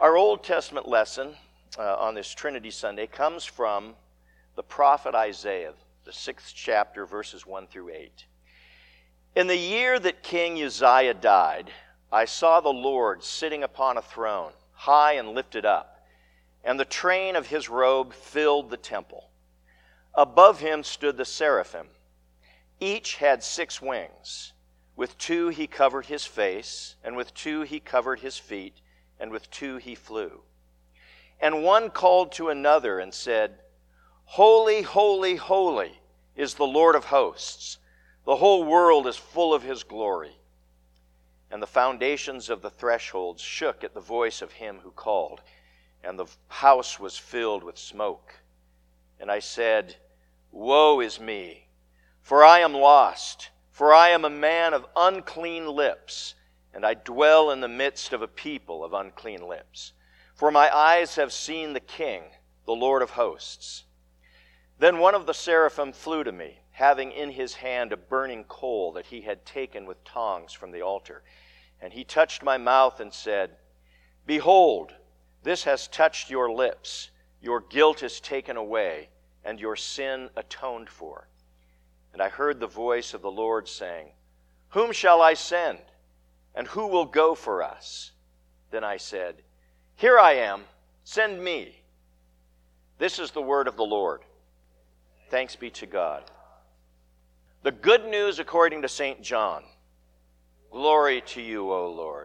Our Old Testament lesson on this Trinity Sunday comes from the prophet Isaiah, the 6th chapter, verses 1 through 8. In the year that King Uzziah died, I saw the Lord sitting upon a throne, high and lifted up, and the train of his robe filled the temple. Above him stood the seraphim. Each had 6 wings. With 2 he covered his face, and with 2 he covered his feet, and with 2 he flew. And one called to another and said, Holy, holy, holy is the Lord of hosts. The whole world is full of his glory. And the foundations of the thresholds shook at the voice of him who called, and the house was filled with smoke. And I said, Woe is me, for I am lost, for I am a man of unclean lips, and I dwell in the midst of a people of unclean lips. For my eyes have seen the King, the Lord of hosts. Then one of the seraphim flew to me, having in his hand a burning coal that he had taken with tongs from the altar. And he touched my mouth and said, Behold, this has touched your lips. Your guilt is taken away, and your sin atoned for. And I heard the voice of the Lord saying, Whom shall I send? And who will go for us? Then I said, Here I am, send me. This is the word of the Lord. Thanks be to God. The good news according to St. John. Glory to you, O Lord.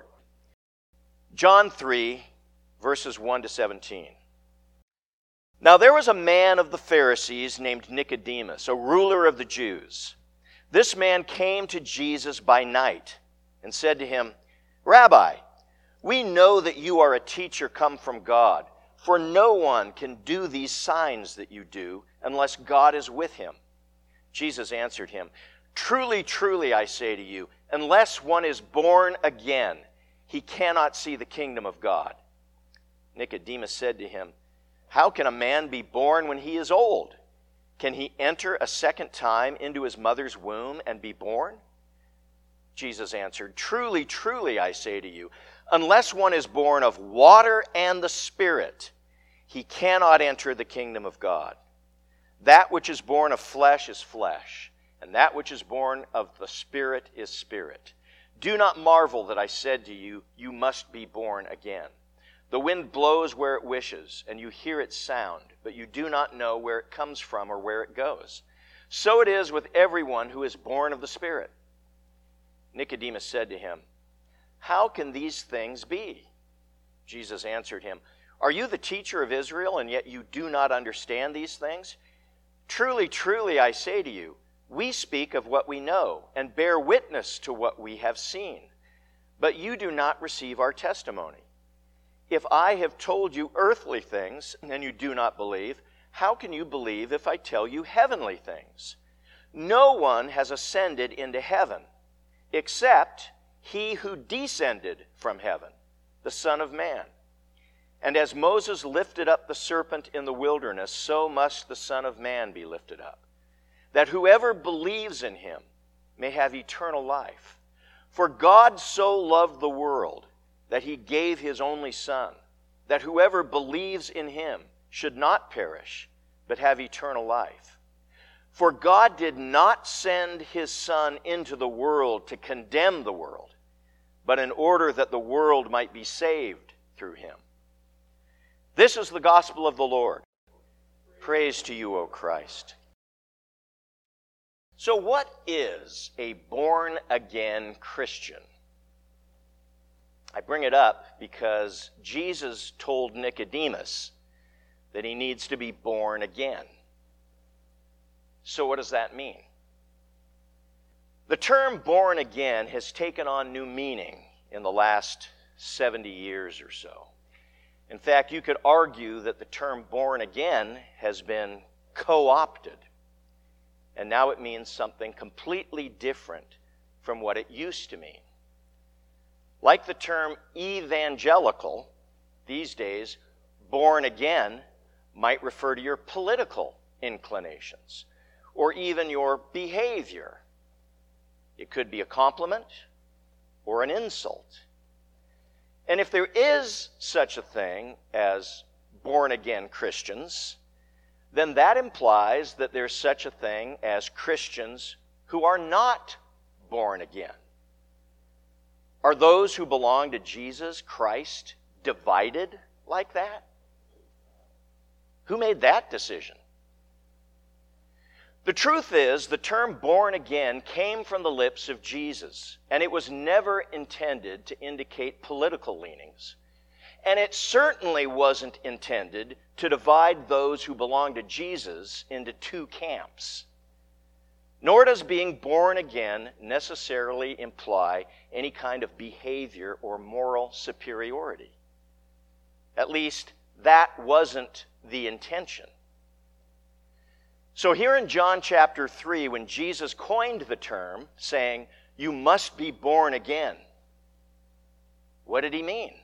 John 3, verses 1 to 17. Now there was a man of the Pharisees named Nicodemus, a ruler of the Jews. This man came to Jesus by night and said to him, Rabbi, we know that you are a teacher come from God, for no one can do these signs that you do unless God is with him. Jesus answered him, Truly, truly, I say to you, unless one is born again, he cannot see the kingdom of God. Nicodemus said to him, How can a man be born when he is old? Can he enter a second time into his mother's womb and be born? Jesus answered, Truly, truly, I say to you, unless one is born of water and the Spirit, he cannot enter the kingdom of God. That which is born of flesh is flesh, and that which is born of the Spirit is spirit. Do not marvel that I said to you, You must be born again. The wind blows where it wishes, and you hear its sound, but you do not know where it comes from or where it goes. So it is with everyone who is born of the Spirit. Nicodemus said to him, How can these things be? Jesus answered him, Are you the teacher of Israel, and yet you do not understand these things? Truly, truly, I say to you, we speak of what we know, and bear witness to what we have seen, but you do not receive our testimony. If I have told you earthly things, and you do not believe, how can you believe if I tell you heavenly things? No one has ascended into heaven, except he who descended from heaven, the Son of Man. And as Moses lifted up the serpent in the wilderness, so must the Son of Man be lifted up, that whoever believes in him may have eternal life. For God so loved the world that he gave his only Son, that whoever believes in him should not perish, but have eternal life. For God did not send his Son into the world to condemn the world, but in order that the world might be saved through him. This is the gospel of the Lord. Praise to you, O Christ. So what is a born-again Christian? I bring it up because Jesus told Nicodemus that he needs to be born again. So what does that mean? The term born again has taken on new meaning in the last 70 years or so. In fact, you could argue that the term born again has been co-opted, and now it means something completely different from what it used to mean. Like the term evangelical, these days, born again might refer to your political inclinations or even your behavior. It could be a compliment or an insult. And if there is such a thing as born-again Christians, then that implies that there's such a thing as Christians who are not born again. Are those who belong to Jesus Christ divided like that? Who made that decision? The truth is, the term born again came from the lips of Jesus, and it was never intended to indicate political leanings. And it certainly wasn't intended to divide those who belong to Jesus into two camps. Nor does being born again necessarily imply any kind of behavior or moral superiority. At least, that wasn't the intention. So here in John chapter 3, when Jesus coined the term, saying, "You must be born again," what did he mean?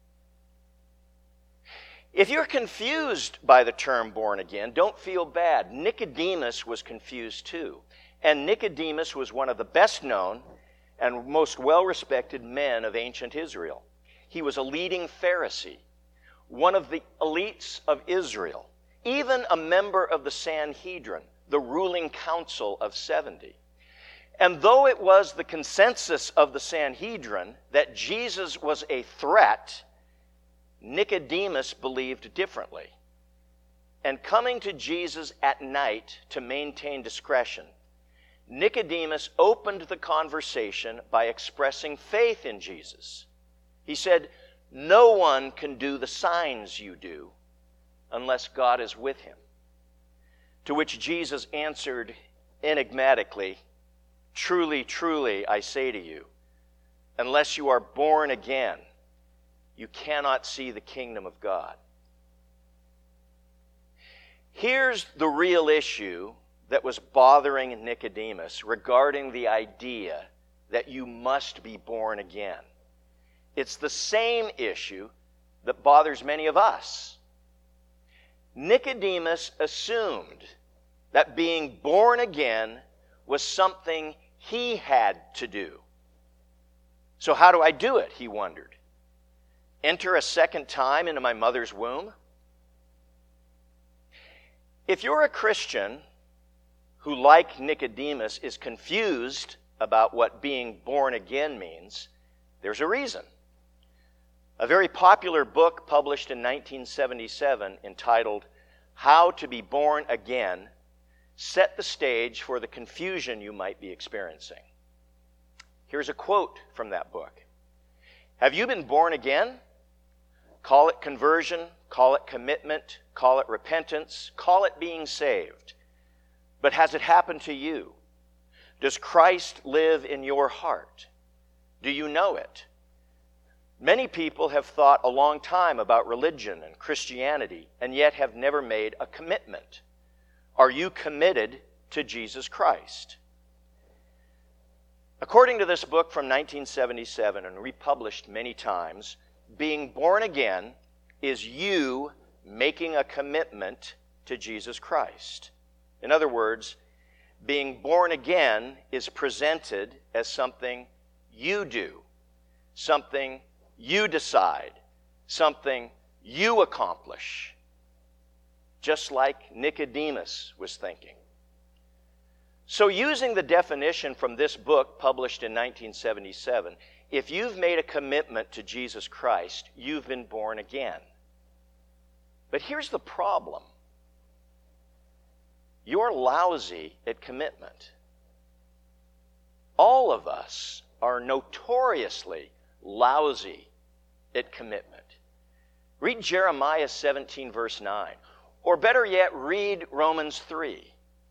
If you're confused by the term born again, don't feel bad. Nicodemus was confused too. And Nicodemus was one of the best known and most well-respected men of ancient Israel. He was a leading Pharisee, one of the elites of Israel, even a member of the Sanhedrin, the ruling council of 70. And though it was the consensus of the Sanhedrin that Jesus was a threat, Nicodemus believed differently. And coming to Jesus at night to maintain discretion, Nicodemus opened the conversation by expressing faith in Jesus. He said, "No one can do the signs you do unless God is with him." To which Jesus answered enigmatically, "Truly, truly, I say to you, unless you are born again, you cannot see the kingdom of God." Here's the real issue that was bothering Nicodemus regarding the idea that you must be born again. It's the same issue that bothers many of us. Nicodemus assumed that being born again was something he had to do. So how do I do it, he wondered. Enter a second time into my mother's womb? If you're a Christian who, like Nicodemus, is confused about what being born again means, there's a reason. A very popular book published in 1977 entitled "How to Be Born Again" set the stage for the confusion you might be experiencing. Here's a quote from that book. "Have you been born again? Call it conversion, call it commitment, call it repentance, call it being saved. But has it happened to you? Does Christ live in your heart? Do you know it? Many people have thought a long time about religion and Christianity and yet have never made a commitment. Are you committed to Jesus Christ?" According to this book from 1977 and republished many times, being born again is you making a commitment to Jesus Christ. In other words, being born again is presented as something you do, something you decide, something you accomplish, just like Nicodemus was thinking. So using the definition from this book published in 1977, if you've made a commitment to Jesus Christ, you've been born again. But here's the problem. You're lousy at commitment. All of us are notoriously lousy at commitment. Read Jeremiah 17, verse 9. Or better yet, read Romans 3.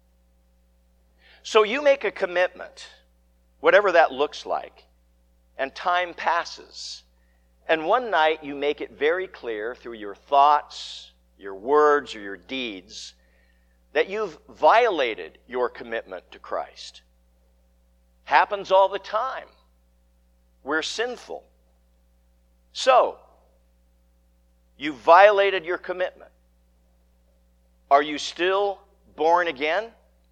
So you make a commitment, whatever that looks like, and time passes. And one night you make it very clear through your thoughts, your words, or your deeds that you've violated your commitment to Christ. Happens all the time. We're sinful. So, you violated your commitment. Are you still born again?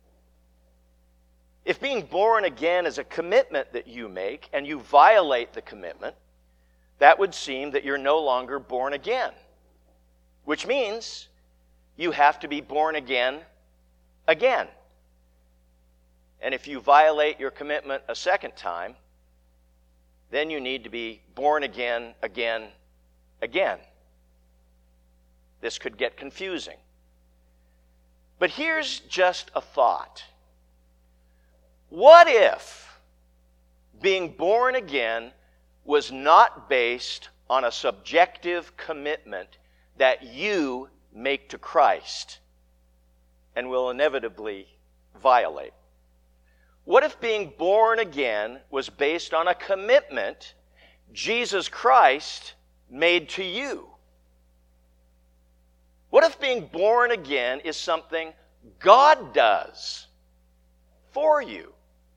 If being born again is a commitment that you make and you violate the commitment, that would seem that you're no longer born again, which means you have to be born again again. And if you violate your commitment a second time, then you need to be born again, again, again. This could get confusing. But here's just a thought. What if being born again was not based on a subjective commitment that you make to Christ and will inevitably violate? What if being born again was based on a commitment Jesus Christ made to you? What if being born again is something God does for you?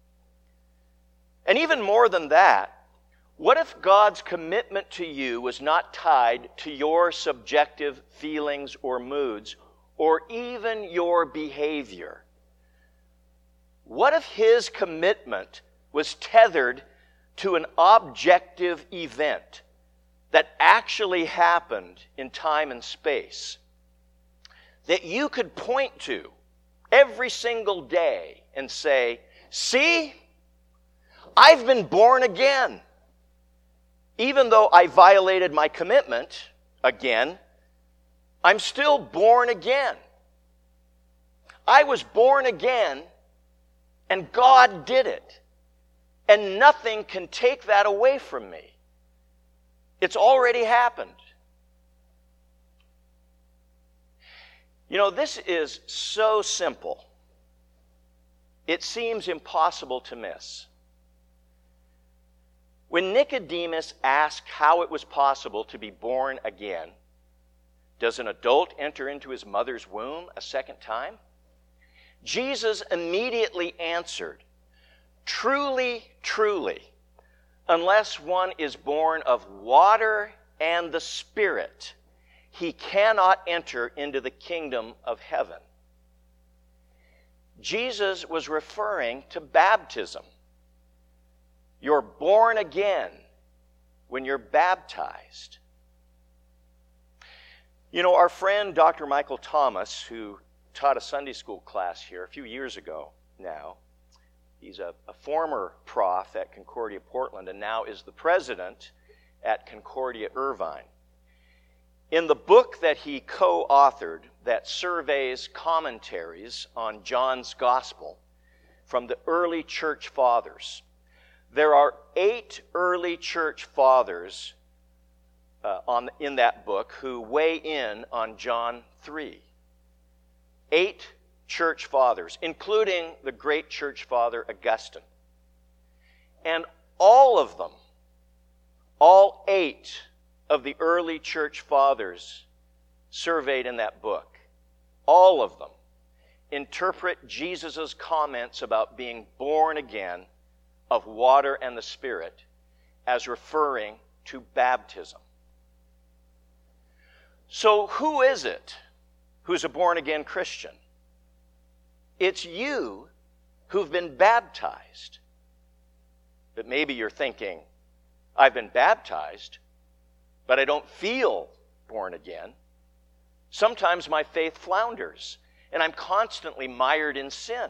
And even more than that, what if God's commitment to you was not tied to your subjective feelings or moods, or even your behavior? What if His commitment was tethered to an objective event that actually happened in time and space, that you could point to every single day and say, see, I've been born again. Even though I violated my commitment again, I'm still born again. I was born again, and God did it. And nothing can take that away from me. It's already happened. You know, this is so simple. It seems impossible to miss. When Nicodemus asked how it was possible to be born again, does an adult enter into his mother's womb a second time? Jesus immediately answered, truly, truly, unless one is born of water and the Spirit, he cannot enter into the kingdom of heaven. Jesus was referring to baptism. You're born again when you're baptized. You know, our friend Dr. Michael Thomas, who taught a Sunday school class here a few years ago now, he's a former prof at Concordia Portland and now is the president at Concordia Irvine. In the book that he co-authored that surveys commentaries on John's Gospel from the early church fathers, there are 8 early church fathers in that book who weigh in on John 3. 8 church fathers, including the great church father Augustine. And all of them, all 8 of the early church fathers surveyed in that book, all of them interpret Jesus' comments about being born again of water and the Spirit as referring to baptism. So who is it who's a born-again Christian? It's you who've been baptized. But maybe you're thinking, I've been baptized, but I don't feel born again. Sometimes my faith flounders, and I'm constantly mired in sin.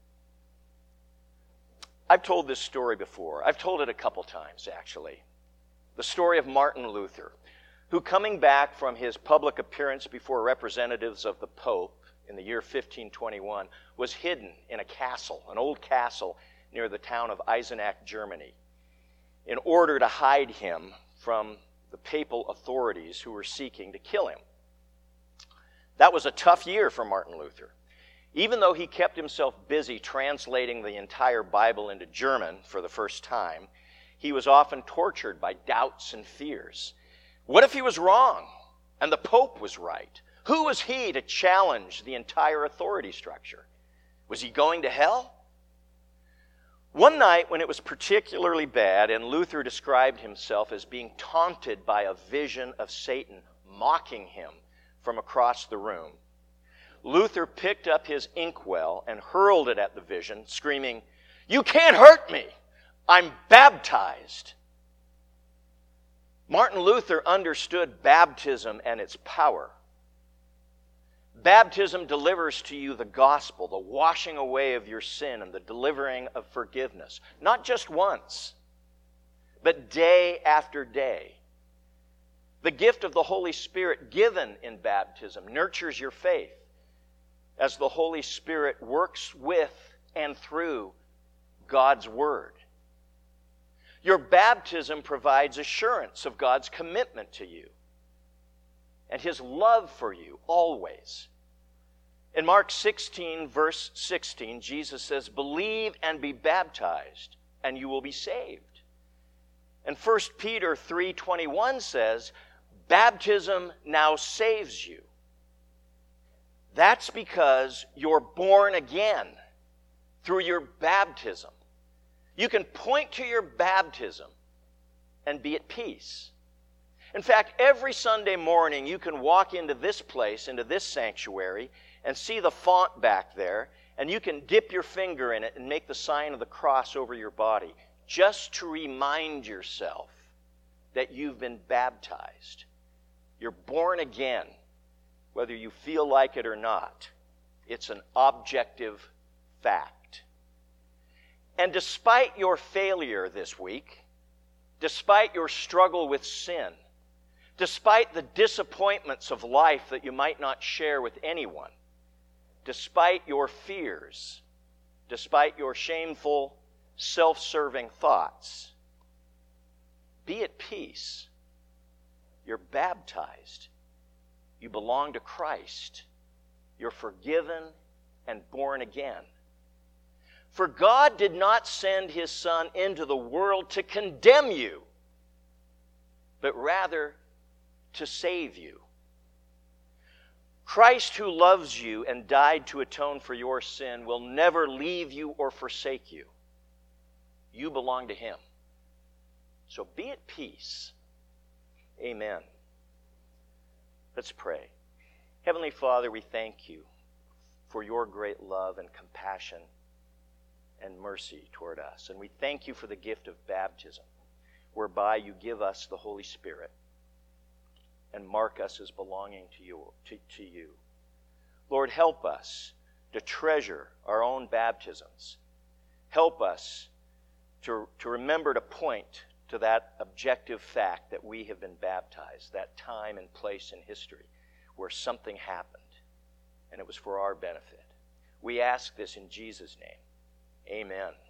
I've told this story before. I've told it a couple times, actually. The story of Martin Luther, who, coming back from his public appearance before representatives of the Pope in the year 1521, was hidden in a castle, an old castle near the town of Eisenach, Germany, in order to hide him from the papal authorities who were seeking to kill him. That was a tough year for Martin Luther. Even though he kept himself busy translating the entire Bible into German for the first time, he was often tortured by doubts and fears. What if he was wrong and the Pope was right? Who was he to challenge the entire authority structure? Was he going to hell? One night when it was particularly bad and Luther described himself as being taunted by a vision of Satan mocking him from across the room, Luther picked up his inkwell and hurled it at the vision, screaming, "You can't hurt me! I'm baptized!" Martin Luther understood baptism and its power. Baptism delivers to you the gospel, the washing away of your sin and the delivering of forgiveness. Not just once, but day after day. The gift of the Holy Spirit given in baptism nurtures your faith as the Holy Spirit works with and through God's Word. Your baptism provides assurance of God's commitment to you and His love for you always. In Mark 16, verse 16, Jesus says, "Believe and be baptized, and you will be saved." And 1 Peter 3:21 says, "Baptism now saves you." That's because you're born again through your baptism. You can point to your baptism and be at peace. In fact, every Sunday morning you can walk into this place, into this sanctuary, and see the font back there, and you can dip your finger in it and make the sign of the cross over your body, just to remind yourself that you've been baptized. You're born again, whether you feel like it or not. It's an objective fact. And despite your failure this week, despite your struggle with sin, despite the disappointments of life that you might not share with anyone, despite your fears, despite your shameful, self-serving thoughts, be at peace. You're baptized. You belong to Christ. You're forgiven and born again. For God did not send His Son into the world to condemn you, but rather to save you. Christ, who loves you and died to atone for your sin, will never leave you or forsake you. You belong to Him. So be at peace. Amen. Let's pray. Heavenly Father, we thank you for your great love and compassion and mercy toward us. And we thank you for the gift of baptism, whereby you give us the Holy Spirit and mark us as belonging to you. Lord, help us to treasure our own baptisms. Help us to remember to point to that objective fact that we have been baptized, that time and place in history where something happened, and it was for our benefit. We ask this in Jesus' name. Amen.